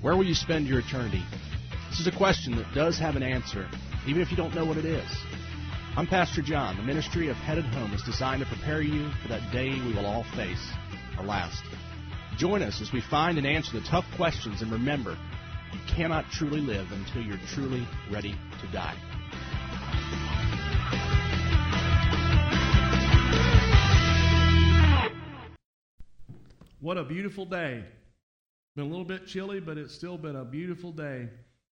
Where will you spend your eternity? This is a question that does have an answer, even if you don't know what it is. I'm Pastor John. The ministry of Headed Home is designed to prepare you for that day we will all face, our last. Join us as we find and answer the tough questions, and remember, you cannot truly live until you're truly ready to die. What a beautiful day. Been a little bit chilly, but it's still been a beautiful day.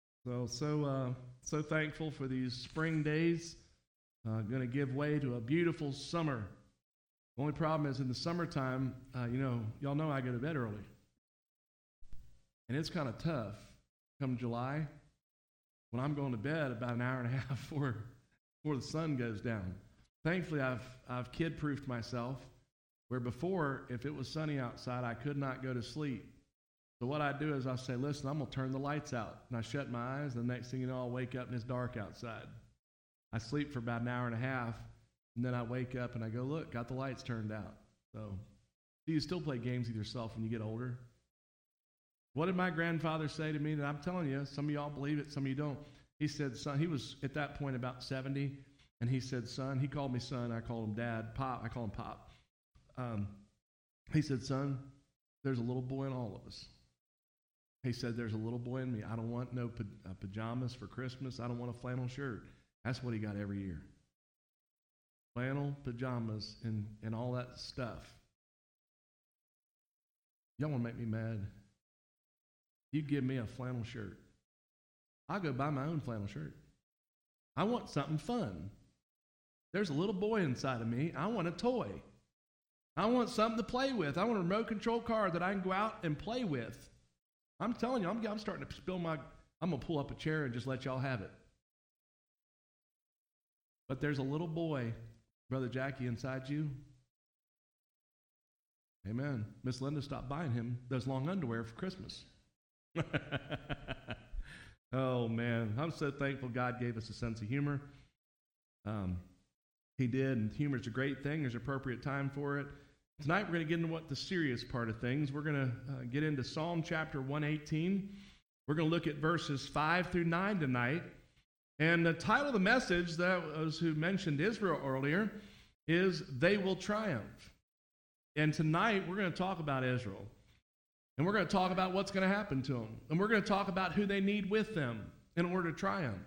So thankful for these spring days. Going to give way to a beautiful summer. The only problem is in the summertime, y'all know I go to bed early. And it's kind of tough come July when I'm going to bed about an hour and a half before the sun goes down. Thankfully, I've kid-proofed myself, where before, if it was sunny outside, I could not go to sleep. So what I do is I say, listen, I'm going to turn the lights out. And I shut my eyes, and the next thing you know, I'll wake up and it's dark outside. I sleep for about an hour and a half, and then I wake up and I go, look, got the lights turned out. So, do you still play games with yourself when you get older? What did my grandfather say to me? That I'm telling you, some of y'all believe it, some of you don't. He said, son, he was at that point about 70, and he said, son, he called me son, I called him dad, pop, I call him pop. He said, son, there's a little boy in all of us. He said, there's a little boy in me. I don't want no pajamas for Christmas. I don't want a flannel shirt. That's what he got every year. Flannel, pajamas, and all that stuff. Y'all want to make me mad? You give me a flannel shirt. I'll go buy my own flannel shirt. I want something fun. There's a little boy inside of me. I want a toy. I want something to play with. I want a remote control car that I can go out and play with. I'm telling you, I'm starting to spill I'm going to pull up a chair and just let y'all have it. But there's a little boy, Brother Jackie, inside you. Amen. Miss Linda stopped buying him those long underwear for Christmas. Oh, man. I'm so thankful God gave us a sense of humor. He did, and humor's a great thing. There's an appropriate time for it. Tonight we're going to get into the serious part of things. We're going to get into Psalm chapter 118. We're going to look at verses 5 through 9 tonight. And the title of the message, that was who mentioned Israel earlier, is They Will Triumph. And tonight we're going to talk about Israel. And we're going to talk about what's going to happen to them. And we're going to talk about who they need with them in order to triumph.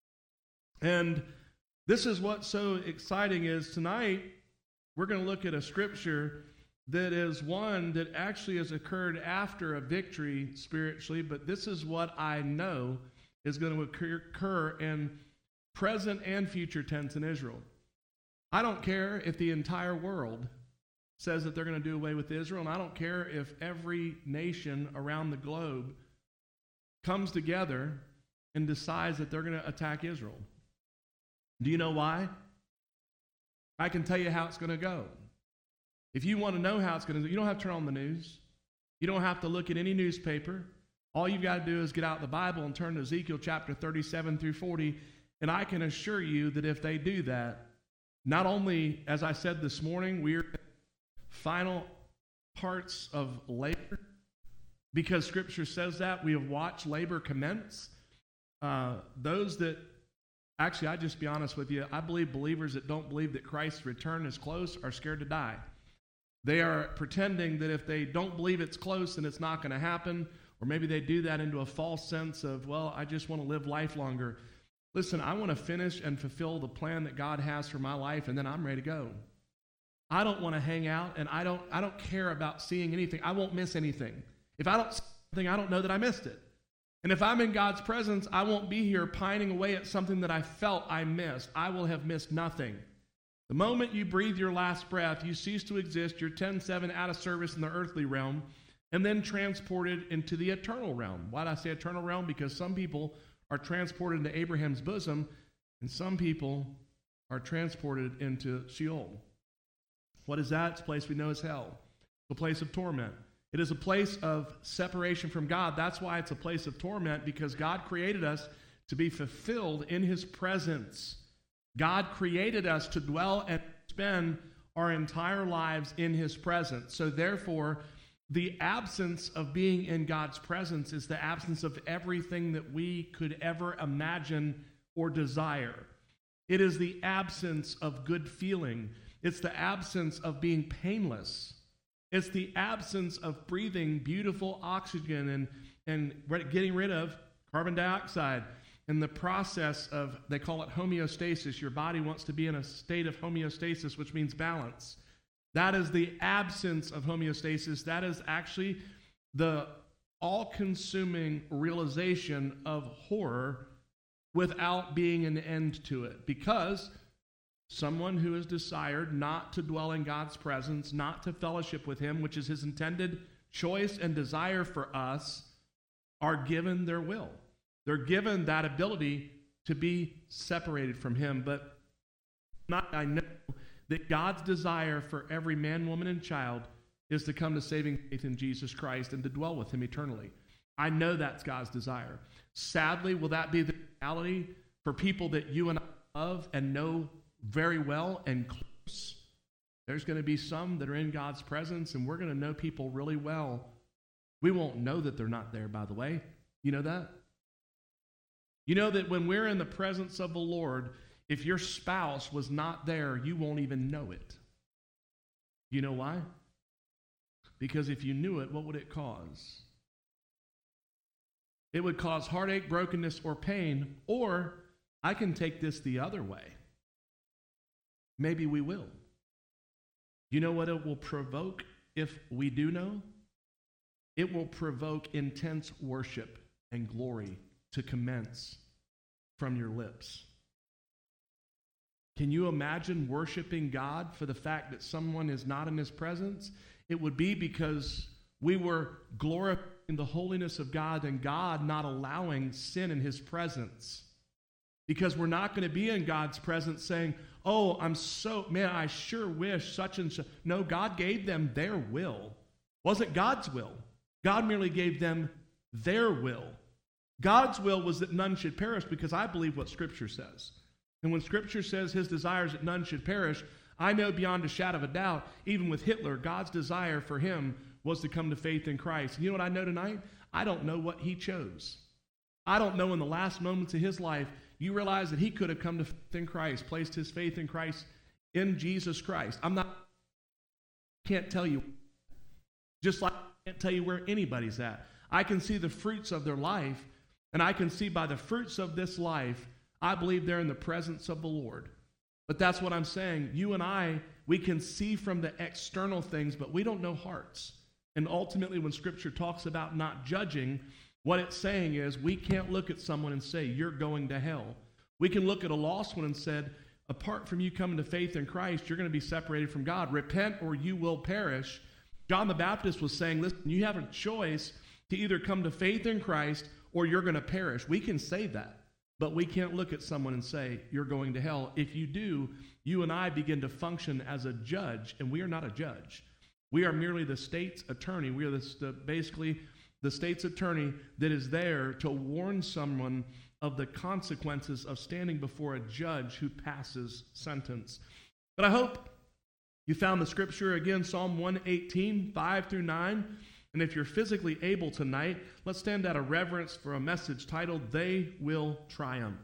And this is what's so exciting is tonight we're going to look at a scripture that is one that actually has occurred after a victory spiritually, but this is what I know is going to occur in present and future tense in Israel. I don't care if the entire world says that they're going to do away with Israel, and I don't care if every nation around the globe comes together and decides that they're going to attack Israel. Do you know why? I can tell you how it's going to go. If you want to know how it's going to go, you don't have to turn on the news. You don't have to look at any newspaper. All you've got to do is get out the Bible and turn to Ezekiel chapter 37 through 40, and I can assure you that if they do that, not only, as I said this morning, we're in the final parts of labor, because Scripture says that. We have watched labor commence. Those that, actually, I'll just be honest with you, I believe believers that don't believe that Christ's return is close are scared to die. They are pretending that if they don't believe it's close and it's not going to happen, or maybe they do that into a false sense of, well, I just want to live life longer. Listen, I want to finish and fulfill the plan that God has for my life, and then I'm ready to go. I don't want to hang out, and I don't care about seeing anything. I won't miss anything. If I don't see something, I don't know that I missed it. And if I'm in God's presence, I won't be here pining away at something that I felt I missed. I will have missed nothing. The moment you breathe your last breath, you cease to exist. You're 10-7 out of service in the earthly realm, and then transported into the eternal realm. Why did I say eternal realm? Because some people are transported into Abraham's bosom, and some people are transported into Sheol. What is that? It's a place we know as hell. It's a place of torment. It is a place of separation from God. That's why it's a place of torment, because God created us to be fulfilled in His presence. God created us to dwell and spend our entire lives in His presence. So therefore, the absence of being in God's presence is the absence of everything that we could ever imagine or desire. It is the absence of good feeling. It's the absence of being painless. It's the absence of breathing beautiful oxygen and getting rid of carbon dioxide. In the process of, they call it homeostasis. Your body wants to be in a state of homeostasis, which means balance. That is the absence of homeostasis. That is actually the all-consuming realization of horror without being an end to it. Because someone who has desired not to dwell in God's presence, not to fellowship with Him, which is His intended choice and desire for us, are given their will. They're given that ability to be separated from Him. But I know that God's desire for every man, woman, and child is to come to saving faith in Jesus Christ and to dwell with Him eternally. I know that's God's desire. Sadly, will that be the reality for people that you and I love and know very well and close? There's going to be some that are in God's presence, and we're going to know people really well. We won't know that they're not there, by the way. You know that? You know that when we're in the presence of the Lord, if your spouse was not there, you won't even know it. You know why? Because if you knew it, what would it cause? It would cause heartache, brokenness, or pain. Or I can take this the other way. Maybe we will. You know what it will provoke if we do know? It will provoke intense worship and glory to commence from your lips. Can you imagine worshiping God for the fact that someone is not in His presence? It would be because we were glorifying the holiness of God and God not allowing sin in His presence. Because we're not going to be in God's presence saying, oh, I sure wish such and such. No, God gave them their will. Wasn't God's will. God merely gave them their will. God's will was that none should perish, because I believe what Scripture says. And when Scripture says His desire is that none should perish, I know beyond a shadow of a doubt, even with Hitler, God's desire for him was to come to faith in Christ. And you know what I know tonight? I don't know what he chose. I don't know in the last moments of his life, you realize that he could have come to faith in Christ, placed his faith in Christ, in Jesus Christ. Can't tell you. Just like I can't tell you where anybody's at. I can see the fruits of their life, and I can see by the fruits of this life, I believe they're in the presence of the Lord. But that's what I'm saying. You and I, we can see from the external things, but we don't know hearts. And ultimately, when Scripture talks about not judging, what it's saying is we can't look at someone and say, you're going to hell. We can look at a lost one and said, apart from you coming to faith in Christ, you're going to be separated from God. Repent or you will perish. John the Baptist was saying, listen, you have a choice to either come to faith in Christ or you're going to perish. We can say that, but we can't look at someone and say, you're going to hell. If you do, you and I begin to function as a judge, and we are not a judge. We are merely the state's attorney. We are basically the state's attorney that is there to warn someone of the consequences of standing before a judge who passes sentence. But I hope you found the Scripture again, Psalm 118, 5 through 9. And if you're physically able tonight, let's stand out of reverence for a message titled, They Will Triumph.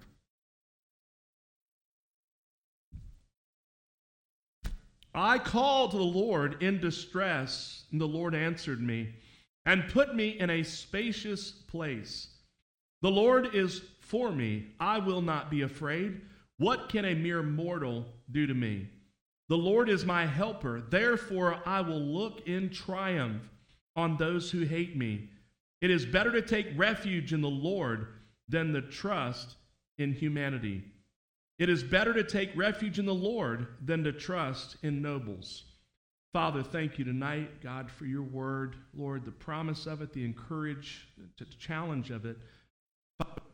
I called to the Lord in distress, and the Lord answered me and put me in a spacious place. The Lord is for me. I will not be afraid. What can a mere mortal do to me? The Lord is my helper. Therefore, I will look in triumph on those who hate me. It is better to take refuge in the Lord than to trust in humanity. It is better to take refuge in the Lord than to trust in nobles. Father, thank you tonight, God, for your word. Lord, the promise of it, the challenge of it. Father,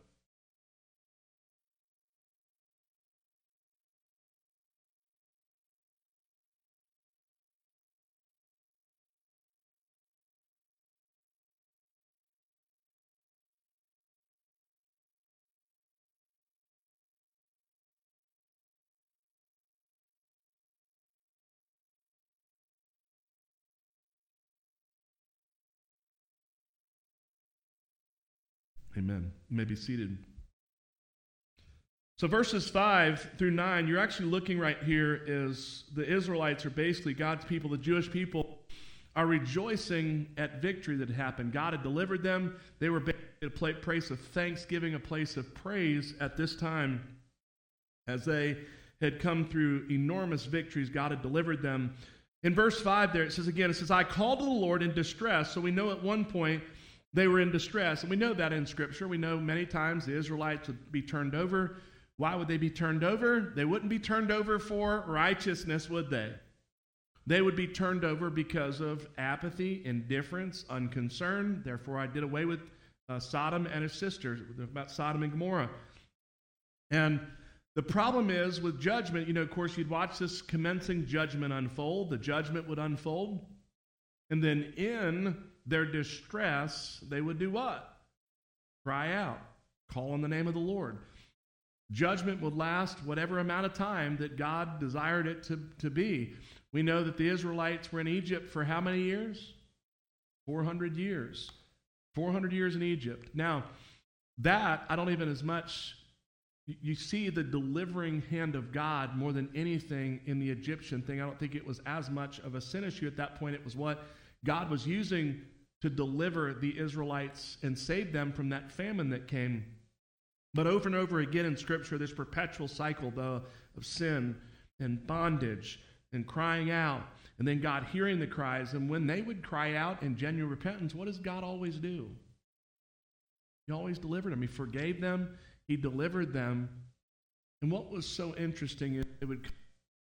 Amen. You may be seated. So verses 5 through 9, you're actually looking right here is the Israelites are basically God's people, the Jewish people are rejoicing at victory that had happened. God had delivered them. They were at a place of thanksgiving, a place of praise at this time as they had come through enormous victories. God had delivered them. In verse 5 there, it says, I called to the Lord in distress. So we know at one point they were in distress. And we know that in Scripture. We know many times the Israelites would be turned over. Why would they be turned over? They wouldn't be turned over for righteousness, would they? They would be turned over because of apathy, indifference, unconcern. Therefore, I did away with Sodom and his sisters, about Sodom and Gomorrah. And the problem is with judgment, of course, you'd watch this commencing judgment unfold. The judgment would unfold. And then in their distress, they would do what? Cry out, call on the name of the Lord. Judgment would last whatever amount of time that God desired it to be. We know that the Israelites were in Egypt for how many years? 400 years. 400 years in Egypt. Now, that, I don't even as much, you see the delivering hand of God more than anything in the Egyptian thing. I don't think it was as much of a sin issue at that point. It was what God was using to deliver the Israelites and save them from that famine that came. But over and over again in Scripture, this perpetual cycle, though, of sin and bondage and crying out, and then God hearing the cries. And when they would cry out in genuine repentance, what does God always do? He always delivered them. He forgave them. He delivered them. And what was so interesting is it would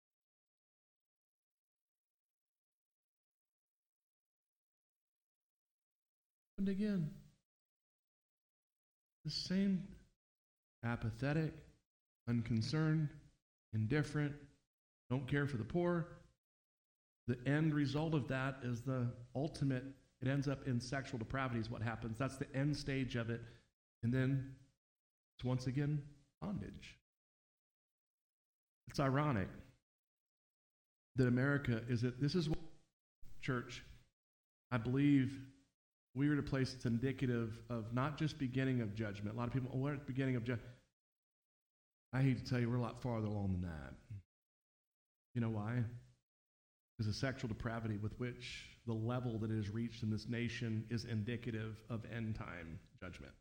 happen again. The same apathetic, unconcerned, indifferent, don't care for the poor. The end result of that is the ultimate, it ends up in sexual depravity is what happens. That's the end stage of it. And then it's once again bondage. It's ironic that America this is what, church, I believe we are at a place that's indicative of not just beginning of judgment. A lot of people, we're at the beginning of judgment. I hate to tell you, we're a lot farther along than that. You know why? Because the sexual depravity with which the level that is reached in this nation is indicative of end-time judgment.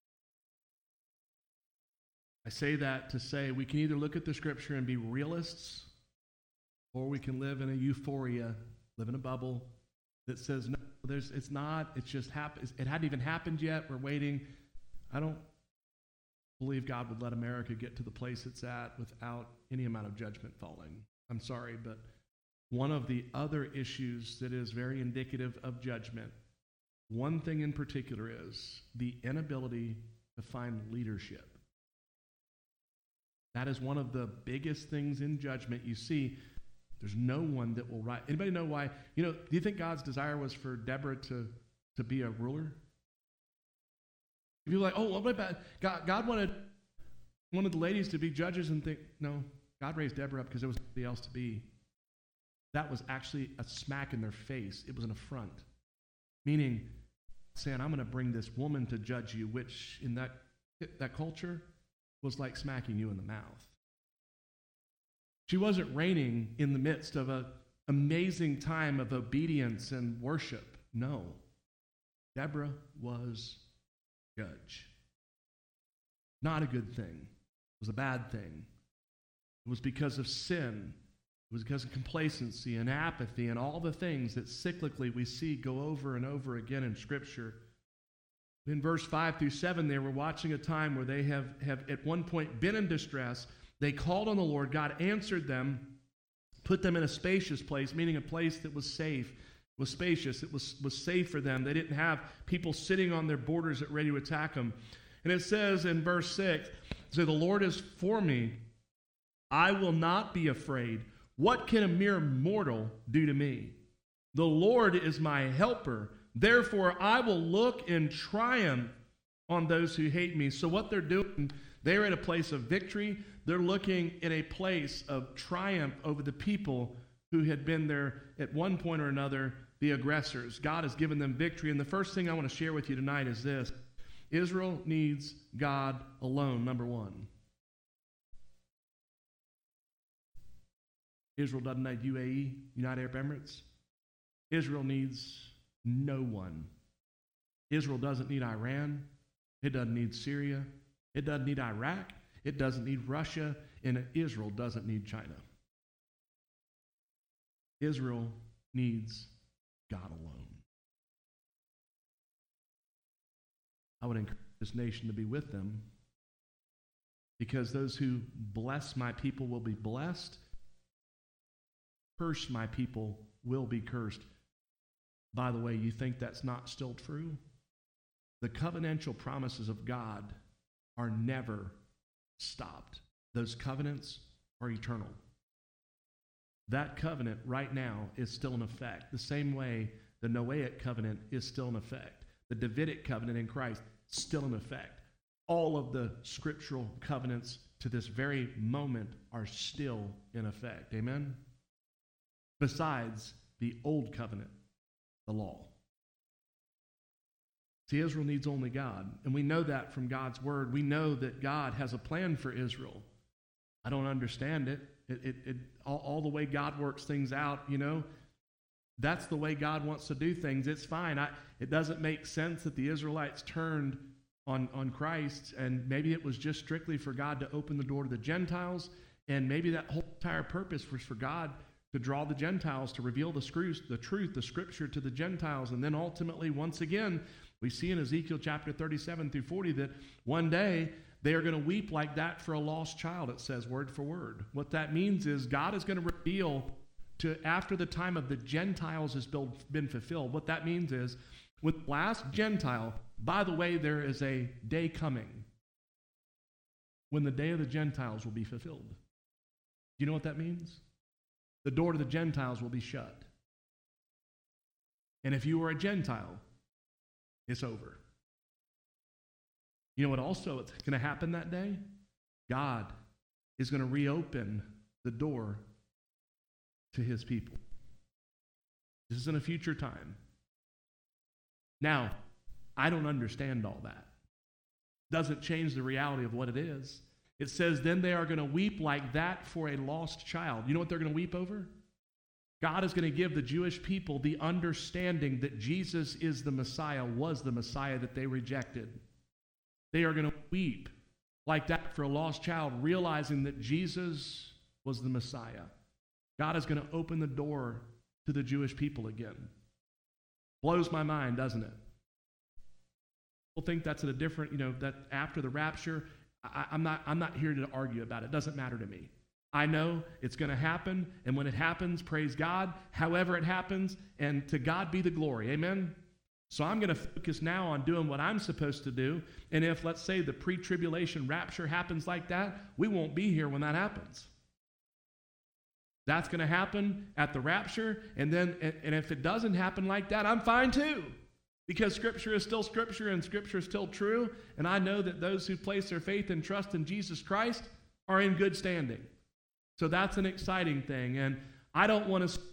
I say that to say we can either look at the Scripture and be realists, or we can live in a euphoria, live in a bubble that says, no, it's not, it's just happened. It hadn't even happened yet. We're waiting. I don't believe God would let America get to the place it's at without any amount of judgment falling. I'm sorry, but one of the other issues that is very indicative of judgment, one thing in particular is the inability to find leadership. That is one of the biggest things in judgment. You see, there's no one that will rise. Anybody know why? Do you think God's desire was for Deborah to be a ruler? If you're like, oh, what about God wanted the ladies to be judges and think, no, God raised Deborah up because there was nobody else to be. That was actually a smack in their face. It was an affront. Meaning, saying, I'm going to bring this woman to judge you, which in that culture was like smacking you in the mouth. She wasn't reigning in the midst of an amazing time of obedience and worship. No. Deborah was judge. Not a good thing. It was a bad thing. It was because of sin. It was because of complacency and apathy and all the things that cyclically we see go over and over again in Scripture. In verse 5 through 7 there, we're watching a time where they have at one point been in distress. They called on the Lord. God answered them, put them in a spacious place, meaning a place that was safe, was spacious. It was safe for them. They didn't have people sitting on their borders that ready to attack them. And it says in verse 6, so the Lord is for me. I will not be afraid. What can a mere mortal do to me? The Lord is my helper. Therefore, I will look in triumph on those who hate me. So what they're doing, they're in a place of victory. They're looking in a place of triumph over the people who had been there at one point or another, the aggressors. God has given them victory. And the first thing I want to share with you tonight is this. Israel needs God alone, number one. Israel doesn't need UAE, United Arab Emirates. Israel needs no one. Israel doesn't need Iran. It doesn't need Syria. It doesn't need Iraq. It doesn't need Russia. And Israel doesn't need China. Israel needs God alone. I would encourage this nation to be with them, because those who bless my people will be blessed. Curse my people will be cursed. By the way, you think that's not still true? The covenantal promises of God are never stopped. Those covenants are eternal. That covenant right now is still in effect. The same way the Noahic covenant is still in effect. The Davidic covenant in Christ is still in effect. All of the scriptural covenants to this very moment are still in effect. Amen? Besides the old covenant, the law. See, Israel needs only God, and we know that from God's word. We know that God has a plan for Israel. I don't understand it. All the way God works things out, that's the way God wants to do things. It's fine. It doesn't make sense that the Israelites turned on Christ, and maybe it was just strictly for God to open the door to the Gentiles, and maybe that whole entire purpose was for God to draw the Gentiles, to reveal the truth, the scripture to the Gentiles. And then ultimately, once again, we see in Ezekiel chapter 37 through 40 that one day they are going to weep like that for a lost child, it says word for word. What that means is God is going to reveal to, after the time of the Gentiles has been fulfilled, what that means is with the last Gentile, by the way, there is a day coming when the day of the Gentiles will be fulfilled. Do you know what that means? The door to the Gentiles will be shut. And if you were a Gentile, it's over. You know what also is going to happen that day? God is going to reopen the door to his people. This is in a future time. Now, I don't understand all that. Doesn't change the reality of what it is. It says, then they are going to weep like that for a lost child. You know what they're going to weep over? God is going to give the Jewish people the understanding that Jesus is the Messiah, was the Messiah that they rejected. They are going to weep like that for a lost child, realizing that Jesus was the Messiah. God is going to open the door to the Jewish people again. Blows my mind, doesn't it? People think that's at a different, that after the rapture. I'm not here to argue about it. It doesn't matter to me. I know it's going to happen, and when it happens, praise God, however it happens, and to God be the glory. Amen? So I'm going to focus now on doing what I'm supposed to do, and if, let's say, the pre-tribulation rapture happens like that, we won't be here when that happens. That's going to happen at the rapture, and if it doesn't happen like that, I'm fine too. Because Scripture is still Scripture and Scripture is still true, and I know that those who place their faith and trust in Jesus Christ are in good standing. So that's an exciting thing, and I don't want to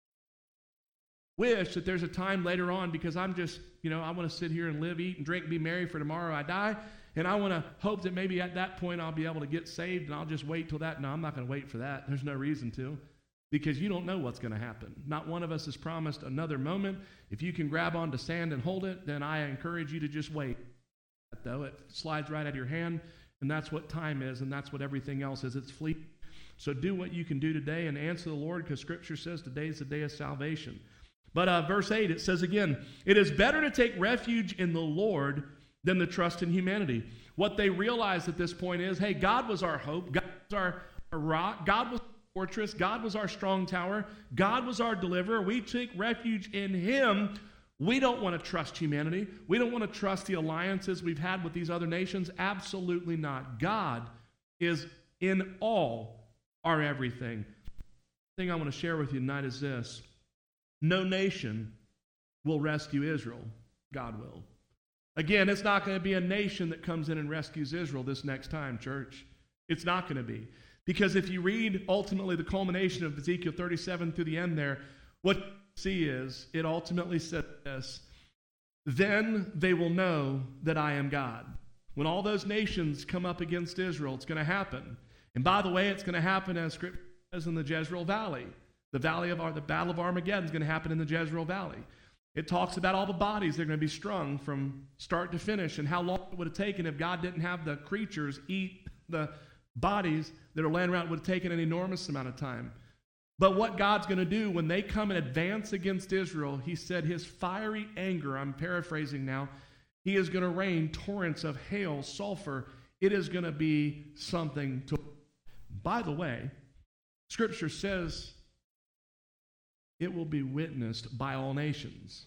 wish that there's a time later on because I'm just, I want to sit here and live, eat, and drink, be merry for tomorrow I die, and I want to hope that maybe at that point I'll be able to get saved, and I'll just wait till that. No, I'm not going to wait for that. There's no reason to. Because you don't know what's going to happen. Not one of us is promised another moment. If you can grab onto sand and hold it, then I encourage you to just wait. Though it slides right out of your hand, and that's what time is, and that's what everything else is. It's fleeting. So do what you can do today and answer the Lord, because Scripture says today is the day of salvation. But verse 8, it says again, it is better to take refuge in the Lord than to trust in humanity. What they realized at this point is, hey, God was our hope. God was our rock. God was fortress. God was our strong tower. God was our deliverer. We take refuge in him. We don't want to trust humanity. We don't want to trust the alliances we've had with these other nations. Absolutely not. God is in all our everything. The thing I want to share with you tonight is this. No nation will rescue Israel. God will. Again, it's not going to be a nation that comes in and rescues Israel this next time, church. It's not going to be. Because if you read ultimately the culmination of Ezekiel 37 through the end there, what you see is it ultimately says this. then they will know that I am God. When all those nations come up against Israel, it's going to happen. And by the way, it's going to happen as Scripture says in the Jezreel Valley. The Battle of Armageddon is going to happen in the Jezreel Valley. It talks about all the bodies that are going to be strung from start to finish and how long it would have taken if God didn't have the creatures eat the bodies that are laying around. It would have taken an enormous amount of time. But what God's going to do when they come and advance against Israel, he said his fiery anger, I'm paraphrasing now, he is going to rain torrents of hail, sulfur. It is going to be something to... By the way, Scripture says it will be witnessed by all nations.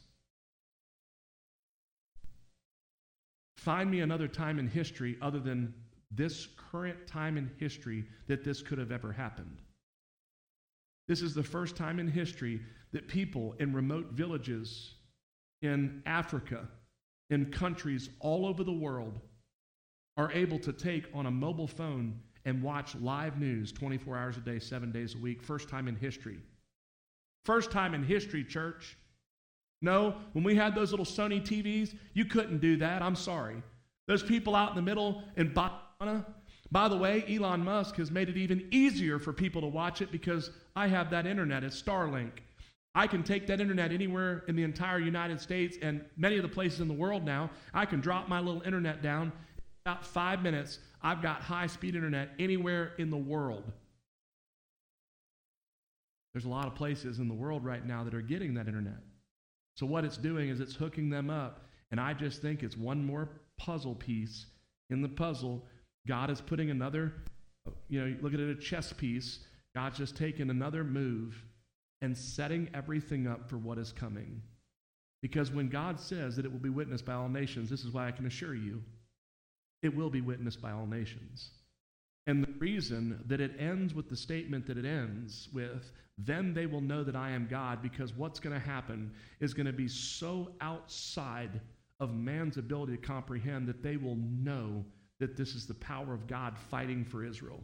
Find me another time in history other than this current time in history that this could have ever happened. This is the first time in history that people in remote villages in Africa, in countries all over the world, are able to take on a mobile phone and watch live news 24 hours a day, 7 days a week. First time in history. First time in history, church. No, when we had those little Sony TVs, you couldn't do that. I'm sorry. Those people out in the middle in Botswana. By the way, Elon Musk has made it even easier for people to watch it because I have that internet. It's Starlink. I can take that internet anywhere in the entire United States and many of the places in the world now. I can drop my little internet down. In about 5 minutes, I've got high-speed internet anywhere in the world. There's a lot of places in the world right now that are getting that internet. So what it's doing is it's hooking them up, and I just think it's one more puzzle piece in the puzzle. God is putting another, look at it, a chess piece. God's just taking another move and setting everything up for what is coming. Because when God says that it will be witnessed by all nations, this is why I can assure you, it will be witnessed by all nations. And the reason that it ends with the statement that it ends with, then they will know that I am God, because what's going to happen is going to be so outside of man's ability to comprehend that they will know that this is the power of God fighting for Israel.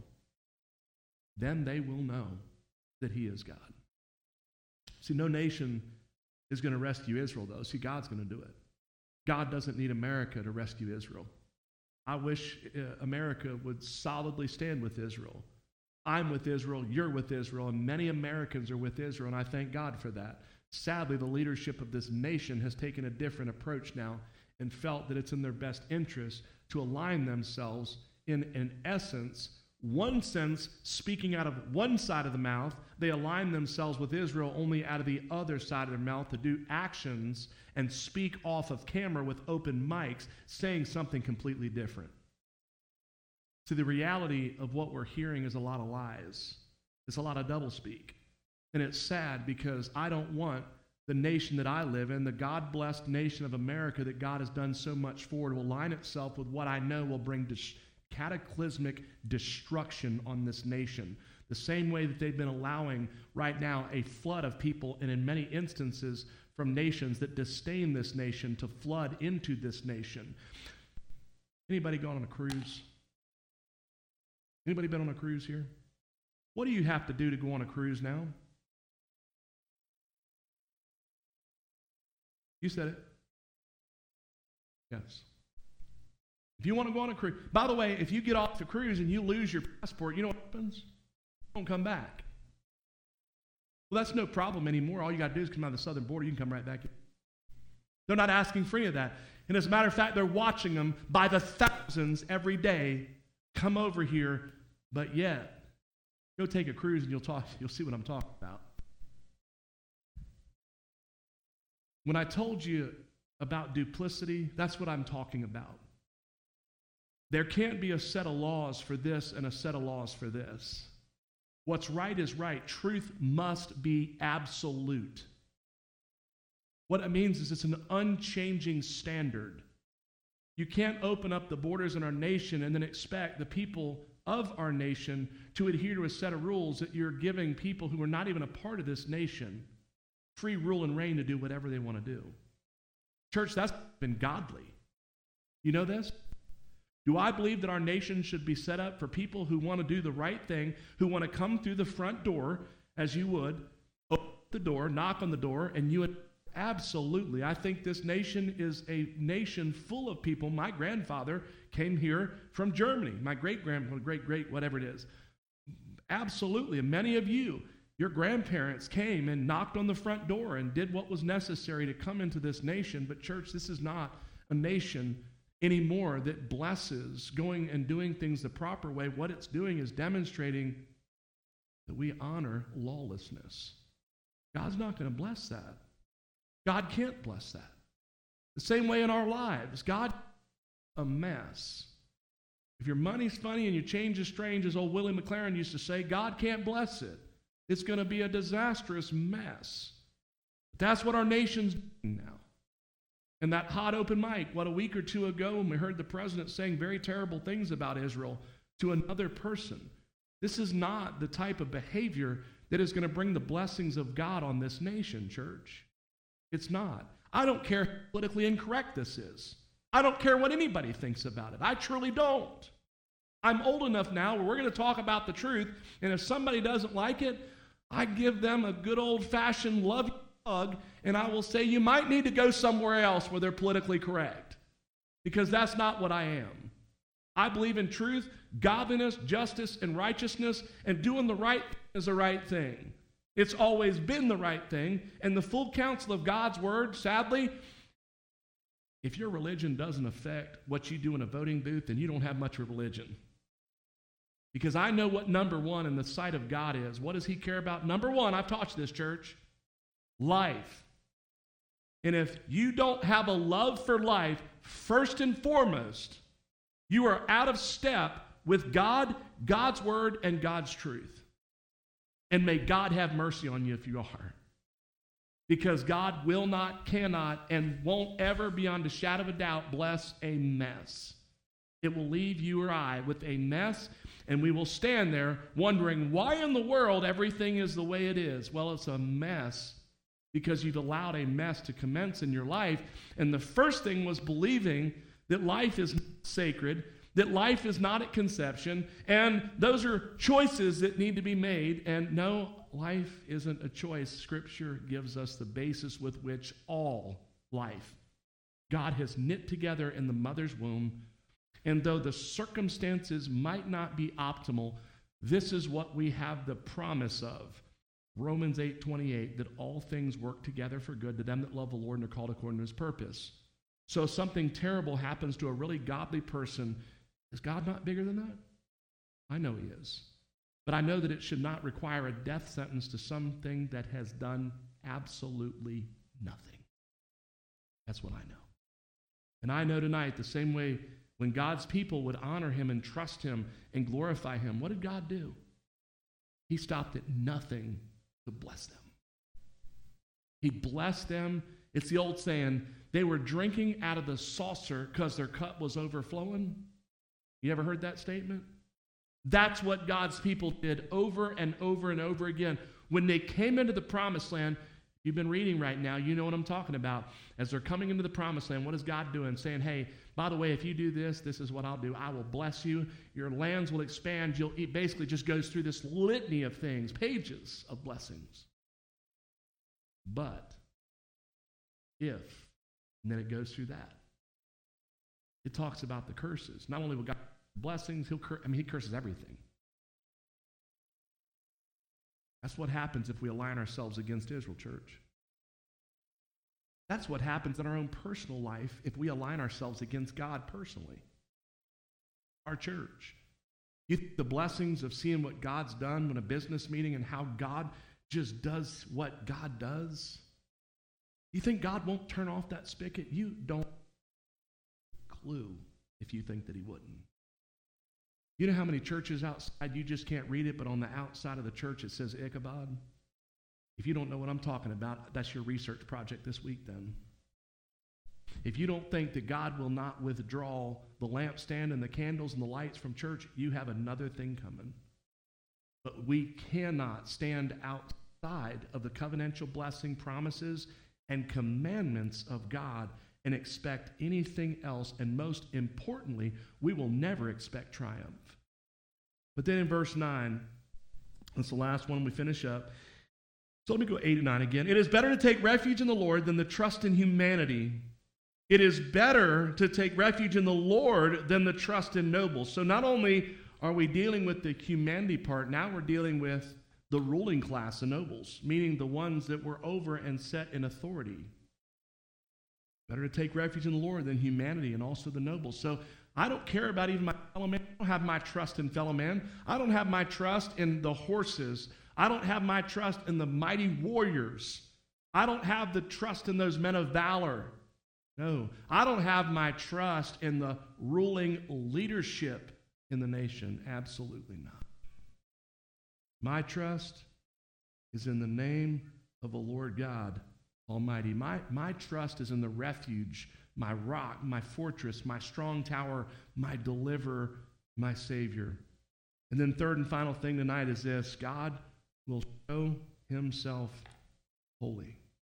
Then they will know that he is God. See, no nation is going to rescue Israel, though. See, God's going to do it. God doesn't need America to rescue Israel. I wish America would solidly stand with Israel. I'm with Israel, you're with Israel, and many Americans are with Israel, and I thank God for that. Sadly, the leadership of this nation has taken a different approach now and felt that it's in their best interest to align themselves in essence, one sense, speaking out of one side of the mouth, they align themselves with Israel only out of the other side of their mouth to do actions and speak off of camera with open mics, saying something completely different. See, the reality of what we're hearing is a lot of lies. It's a lot of doublespeak. And it's sad because I don't want the nation that I live in, the God-blessed nation of America that God has done so much for, to align itself with what I know will bring cataclysmic destruction on this nation. The same way that they've been allowing right now a flood of people, and in many instances from nations that disdain this nation, to flood into this nation. Anybody gone on a cruise? Anybody been on a cruise here? What do you have to do to go on a cruise now? You said it. Yes. If you want to go on a cruise, by the way, if you get off the cruise and you lose your passport, you know what happens? You don't come back. Well, that's no problem anymore. All you got to do is come out of the southern border. You can come right back in. They're not asking for any of that. And as a matter of fact, they're watching them by the thousands every day come over here. But yet, go take a cruise and you'll see what I'm talking about. When I told you about duplicity, that's what I'm talking about. There can't be a set of laws for this and a set of laws for this. What's right is right. Truth must be absolute. What it means is it's an unchanging standard. You can't open up the borders in our nation and then expect the people of our nation to adhere to a set of rules that you're giving people who are not even a part of this nation free rule and reign to do whatever they want to do. Church, that's been godly. You know this? Do I believe that our nation should be set up for people who want to do the right thing, who want to come through the front door, as you would, open the door, knock on the door, and you would Absolutely. I think this nation is a nation full of people. My grandfather came here from Germany. My great-grandfather, great, whatever it is. Absolutely. And many of you, your grandparents came and knocked on the front door and did what was necessary to come into this nation. But church, this is not a nation anymore that blesses going and doing things the proper way. What it's doing is demonstrating that we honor lawlessness. God's not going to bless that. God can't bless that. The same way in our lives, God, a mess. If your money's funny and your change is strange, as old Willie McLaren used to say, God can't bless it. It's going to be a disastrous mess. That's what our nation's doing now. And that hot open mic, what, a week or two ago, when we heard the president saying very terrible things about Israel to another person. This is not the type of behavior that is going to bring the blessings of God on this nation, church. It's not. I don't care how politically incorrect this is. I don't care what anybody thinks about it. I truly don't. I'm old enough now where we're going to talk about the truth, and if somebody doesn't like it, I give them a good old-fashioned love hug, and I will say, you might need to go somewhere else where they're politically correct, because that's not what I am. I believe in truth, godliness, justice, and righteousness, and doing the right thing is the right thing. It's always been the right thing, and the full counsel of God's word, sadly, if your religion doesn't affect what you do in a voting booth, then you don't have much of religion. Because I know what number one in the sight of God is. What does he care about? Number one, I've taught this, church, life. And if you don't have a love for life, first and foremost, you are out of step with God, God's word, and God's truth. And may God have mercy on you if you are. Because God will not, cannot, and won't ever, beyond a shadow of a doubt, bless a mess. It will leave you or I with a mess, and we will stand there wondering why in the world everything is the way it is. Well, it's a mess because you've allowed a mess to commence in your life. And the first thing was believing that life is sacred, that life is not at conception, and those are choices that need to be made. And no, life isn't a choice. Scripture gives us the basis with which all life God has knit together in the mother's womb. And though the circumstances might not be optimal, this is what we have the promise of. Romans 8:28, that all things work together for good to them that love the Lord and are called according to his purpose. So if something terrible happens to a really godly person, is God not bigger than that? I know he is. But I know that it should not require a death sentence to something that has done absolutely nothing. That's what I know. And I know tonight, the same way when God's people would honor him and trust him and glorify him, what did God do? He stopped at nothing to bless them. He blessed them. It's the old saying, they were drinking out of the saucer because their cup was overflowing. You ever heard that statement? That's what God's people did over and over and over again. When they came into the promised land, you've been reading right now, you know what I'm talking about. As they're coming into the promised land, what is God doing? Saying, hey, by the way, if you do this, this is what I'll do. I will bless you. Your lands will expand. It basically just goes through this litany of things, pages of blessings. But if, and then it goes through that. It talks about the curses. Not only will God blessings, he curses everything. That's what happens if we align ourselves against Israel, church. That's what happens in our own personal life if we align ourselves against God personally. Our church. You think the blessings of seeing what God's done in a business meeting and how God just does what God does? You think God won't turn off that spigot? You don't clue if you think that he wouldn't. You know how many churches outside, you just can't read it, but on the outside of the church it says Ichabod? If you don't know what I'm talking about, that's your research project this week then. If you don't think that God will not withdraw the lampstand and the candles and the lights from church, you have another thing coming. But we cannot stand outside of the covenantal blessing, promises, and commandments of God and expect anything else. And most importantly, we will never expect triumph. But then in verse 9, that's the last one we finish up. So let me go 8 and 9 again. It is better to take refuge in the Lord than to trust in humanity. It is better to take refuge in the Lord than to trust in nobles. So not only are we dealing with the humanity part, now we're dealing with the ruling class, the nobles, meaning the ones that were over and set in authority. Better to take refuge in the Lord than humanity and also the nobles. So I don't care about even my fellow man. I don't have my trust in fellow man. I don't have my trust in the horses. I don't have my trust in the mighty warriors. I don't have the trust in those men of valor. No, I don't have my trust in the ruling leadership in the nation. Absolutely not. My trust is in the name of the Lord God Almighty. My trust is in the refuge, my rock, my fortress, my strong tower, my deliverer, my Savior. And then third and final thing tonight is this: God will show himself holy.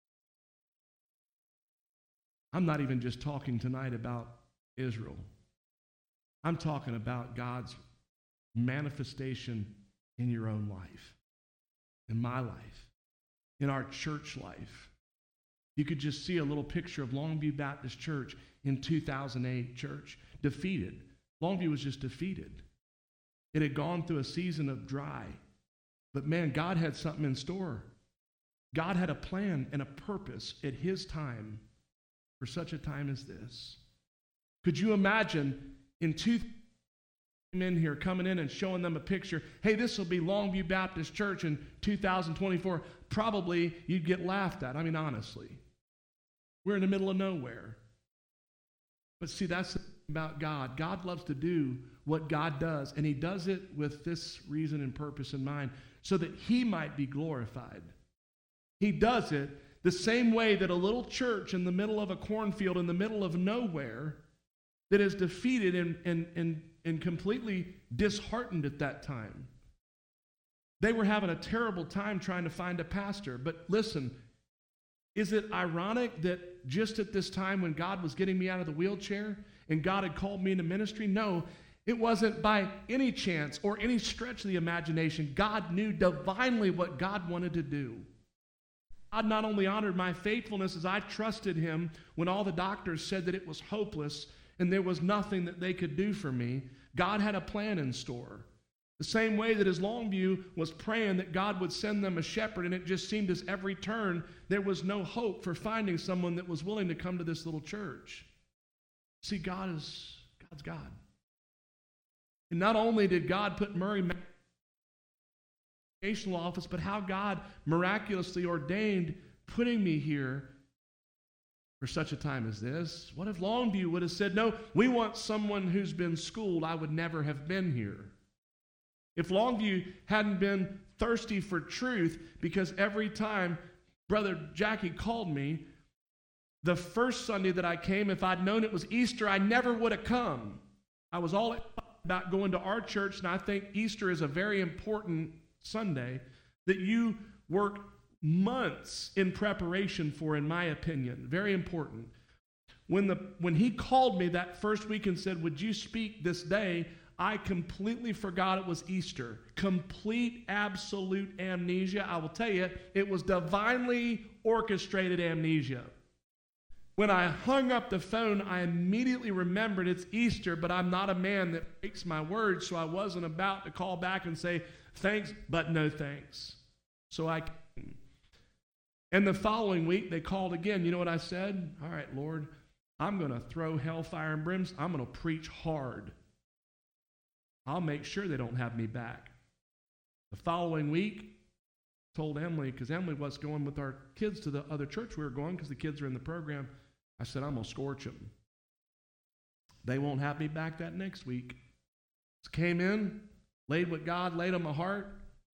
I'm not even just talking tonight about Israel. I'm talking about God's manifestation in your own life, in my life, in our church life. You could just see a little picture of Longview Baptist Church in 2008 church, defeated. Longview was just defeated. It had gone through a season of dry. But man, God had something in store. God had a plan and a purpose at his time for such a time as this. Could you imagine in 2000 men here coming in and showing them a picture, hey, this will be Longview Baptist Church in 2024? Probably you'd get laughed at. I mean, honestly. We're in the middle of nowhere. But see, that's the thing about God. God loves to do what God does, and he does it with this reason and purpose in mind, so that he might be glorified. He does it the same way that a little church in the middle of a cornfield, in the middle of nowhere, that is defeated and completely disheartened at that time. They were having a terrible time trying to find a pastor. But listen, is it ironic that just at this time when God was getting me out of the wheelchair and God had called me into ministry? No, it wasn't by any chance or any stretch of the imagination. God knew divinely what God wanted to do. God not only honored my faithfulness as I trusted him when all the doctors said that it was hopeless and there was nothing that they could do for me, God had a plan in store. The same way that as Longview was praying that God would send them a shepherd, and it just seemed as every turn there was no hope for finding someone that was willing to come to this little church. See, God's God. And not only did God put Murray in the educational office, but how God miraculously ordained putting me here for such a time as this. What if Longview would have said, no, we want someone who's been schooled? I would never have been here. If Longview hadn't been thirsty for truth, because every time Brother Jackie called me, the first Sunday that I came, if I'd known it was Easter, I never would have come. I was all about going to our church, and I think Easter is a very important Sunday that you work months in preparation for, in my opinion. Very important. When he called me that first week and said, would you speak this day, I completely forgot it was Easter. Complete, absolute amnesia. I will tell you, it was divinely orchestrated amnesia. When I hung up the phone, I immediately remembered it's Easter, but I'm not a man that breaks my word, so I wasn't about to call back and say, thanks, but no thanks. So I came. And the following week, they called again. You know what I said? All right, Lord, I'm going to throw hellfire and brimstone. I'm going to preach hard. I'll make sure they don't have me back. The following week, I told Emily, because Emily was going with our kids to the other church we were going, because the kids are in the program. I said, I'm going to scorch them. They won't have me back that next week. Just came in, laid what God laid on my heart,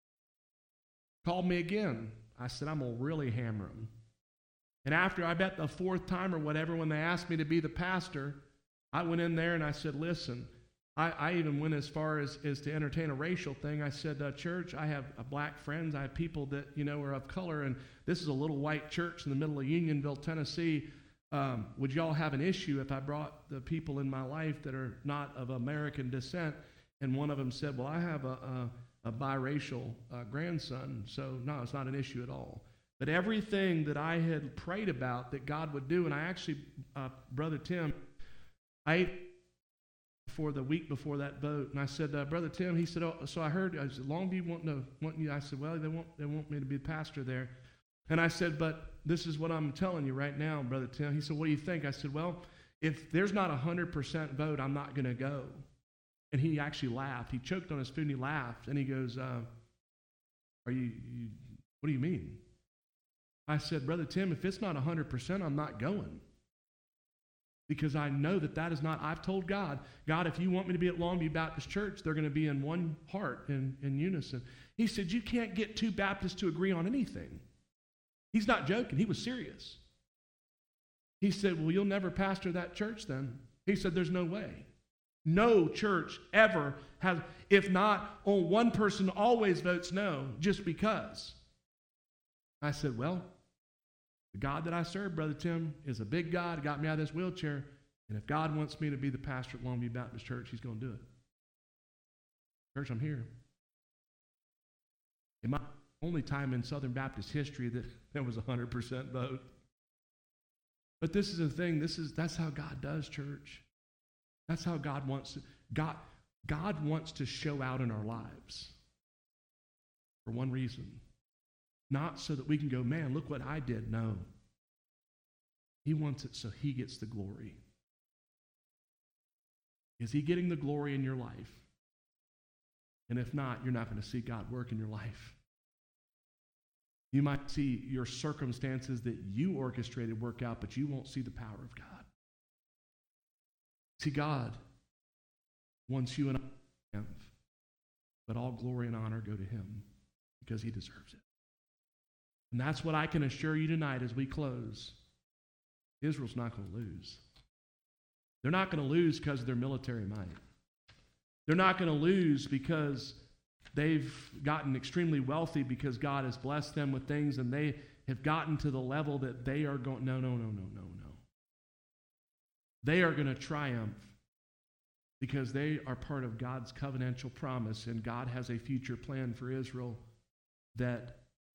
called me again. I said, I'm going to really hammer them. And after, I bet the fourth time or whatever, when they asked me to be the pastor, I went in there and I said, listen, I even went as far as to entertain a racial thing. I said, church, I have black friends. I have people that, are of color, and this is a little white church in the middle of Unionville, Tennessee. Would y'all have an issue if I brought the people in my life that are not of American descent? And one of them said, well, I have a biracial grandson, so no, it's not an issue at all. But everything that I had prayed about that God would do, and I actually, Brother Tim, I ate for the week before that vote, and I said, Brother Tim, he said, oh, so I heard, I said, Longview want you. I said, well, they want me to be the pastor there. And I said, but this is what I'm telling you right now, Brother Tim. He said, what do you think? I said, well, if there's not 100% vote, I'm not going to go. And he actually laughed. He choked on his food and he laughed. And he goes, what do you mean? I said, Brother Tim, if it's not 100%, I'm not going. Because I know that is not, I've told God, if you want me to be at Longview Baptist Church, they're going to be in one heart, in unison. He said, you can't get two Baptists to agree on anything. He's not joking. He was serious. He said, well, you'll never pastor that church then. He said, there's no way. No church ever has, if not, only one person always votes no, just because. I said, well, the God that I serve, Brother Tim, is a big God. He got me out of this wheelchair. And if God wants me to be the pastor at Longview Baptist Church, he's going to do it. Church, I'm here. In my only time in Southern Baptist history that there was 100% vote. But this is the thing. That's how God does, church. That's how God wants to. God wants to show out in our lives for one reason. Not so that we can go, man, look what I did. No. He wants it so he gets the glory. Is he getting the glory in your life? And if not, you're not going to see God work in your life. You might see your circumstances that you orchestrated work out, but you won't see the power of God. See, God wants you and I to have, but all glory and honor go to him because he deserves it. And that's what I can assure you tonight as we close. Israel's not going to lose. They're not going to lose because of their military might. They're not going to lose because they've gotten extremely wealthy because God has blessed them with things and they have gotten to the level that they are going, no. They are going to triumph because they are part of God's covenantal promise, and God has a future plan for Israel that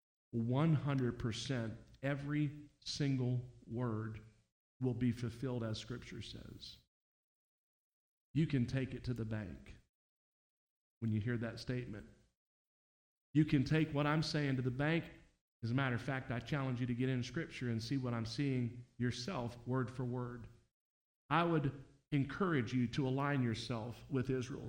100% every single word will be fulfilled as Scripture says. You can take it to the bank when you hear that statement. You can take what I'm saying to the bank. As a matter of fact, I challenge you to get in Scripture and see what I'm seeing yourself, word for word. I would encourage you to align yourself with Israel.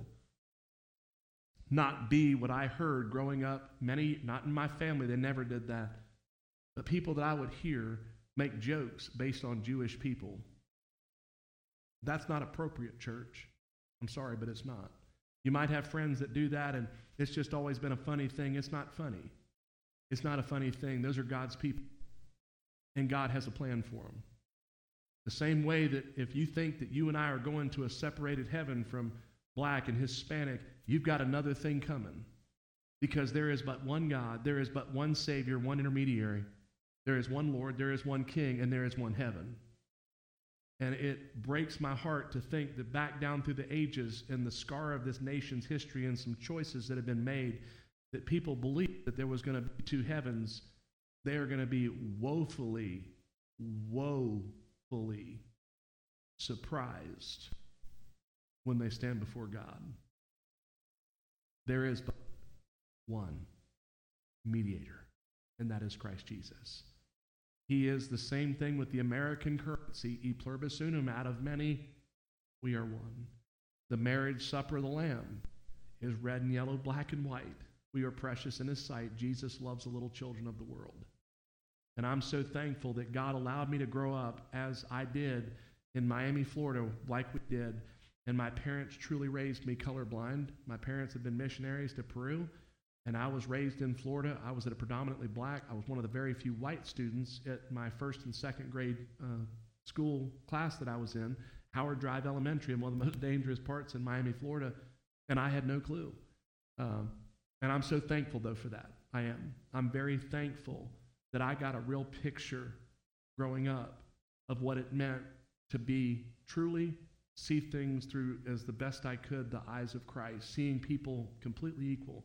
Not be what I heard growing up. Many, not in my family, they never did that. But people that I would hear make jokes based on Jewish people. That's not appropriate, church. I'm sorry, but it's not. You might have friends that do that, and it's just always been a funny thing. It's not funny. It's not a funny thing. Those are God's people, and God has a plan for them. The same way that if you think that you and I are going to a separated heaven from Black and Hispanic, you've got another thing coming. Because there is but one God, there is but one Savior, one intermediary. There is one Lord, there is one King, and there is one heaven. And it breaks my heart to think that back down through the ages and the scar of this nation's history and some choices that have been made, that people believe that there was going to be two heavens. They are going to be woefully surprised when they stand before God. There is but one mediator, and that is Christ Jesus. He is the same thing with the American currency, e pluribus unum, out of many, we are one. The marriage supper of the Lamb is red and yellow, black and white. We are precious in his sight. Jesus loves the little children of the world. And I'm so thankful that God allowed me to grow up as I did in Miami, Florida, like we did. And my parents truly raised me colorblind. My parents had been missionaries to Peru, and I was raised in Florida. I was at a predominantly black. I was one of the very few white students at my first and second grade school class that I was in, Howard Drive Elementary, in one of the most dangerous parts in Miami, Florida, and I had no clue. And I'm so thankful, though, for that. I am. I'm very thankful that I got a real picture growing up of what it meant to be truly see things through as the best I could, the eyes of Christ, seeing people completely equal.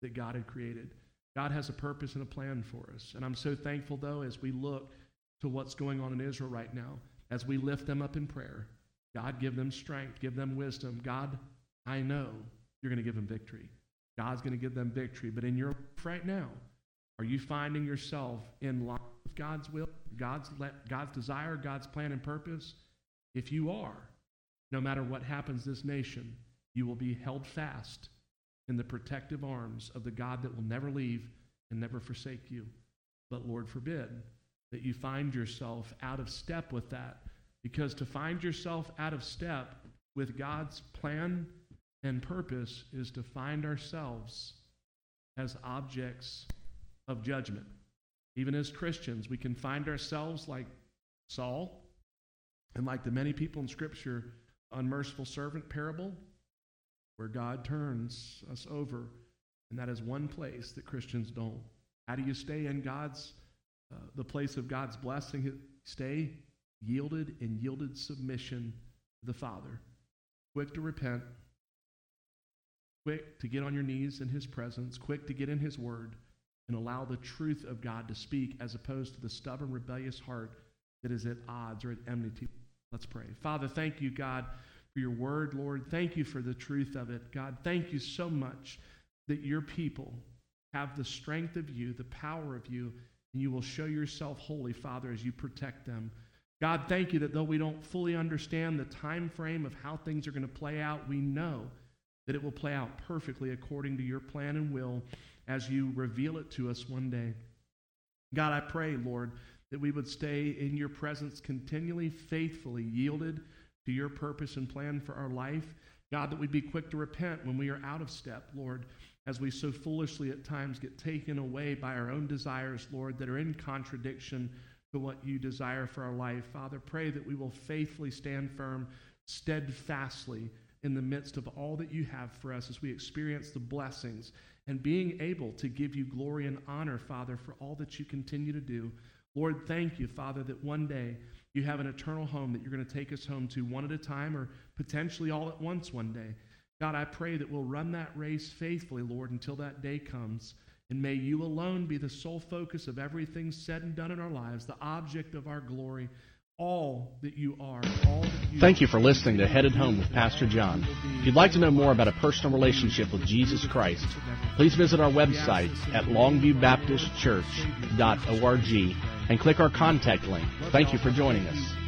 that God had created. God has a purpose and a plan for us. And I'm so thankful, though, as we look to what's going on in Israel right now, as we lift them up in prayer, God, give them strength, give them wisdom. God, I know you're going to give them victory. God's going to give them victory. But in your life right now, are you finding yourself in line with God's will, God's desire, God's plan and purpose? If you are, no matter what happens to this nation, you will be held fast in the protective arms of the God that will never leave and never forsake you. But Lord forbid that you find yourself out of step with that, because to find yourself out of step with God's plan and purpose is to find ourselves as objects of judgment. Even as Christians, we can find ourselves like Saul and like the many people in Scripture, unmerciful servant parable, where God turns us over, and that is one place that Christians don't. How do you stay in the place of God's blessing? Stay yielded in yielded submission to the Father, quick to repent, quick to get on your knees in His presence, quick to get in His Word, and allow the truth of God to speak, as opposed to the stubborn, rebellious heart that is at odds or at enmity. Let's pray. Father, thank you, God, for your word, Lord. Thank you for the truth of it. God, thank you so much that your people have the strength of you, the power of you, and you will show yourself holy, Father, as you protect them. God, thank you that though we don't fully understand the time frame of how things are going to play out, we know that it will play out perfectly according to your plan and will as you reveal it to us one day. God, I pray, Lord, that we would stay in your presence continually, faithfully yielded to your purpose and plan for our life. God, that we'd be quick to repent when we are out of step, Lord, as we so foolishly at times get taken away by our own desires, Lord, that are in contradiction to what you desire for our life. Father, pray that we will faithfully stand firm, steadfastly in the midst of all that you have for us as we experience the blessings and being able to give you glory and honor, Father, for all that you continue to do. Lord, thank you, Father, that one day you have an eternal home that you're going to take us home to one at a time, or potentially all at once one day. God, I pray that we'll run that race faithfully, Lord, until that day comes. And may you alone be the sole focus of everything said and done in our lives, the object of our glory, all that you are, all that you Thank you for listening to Headed Home with Pastor John. If you'd like to know more about a personal relationship with Jesus Christ, please visit our website at longviewbaptistchurch.org and click our contact link. Thank you for joining us.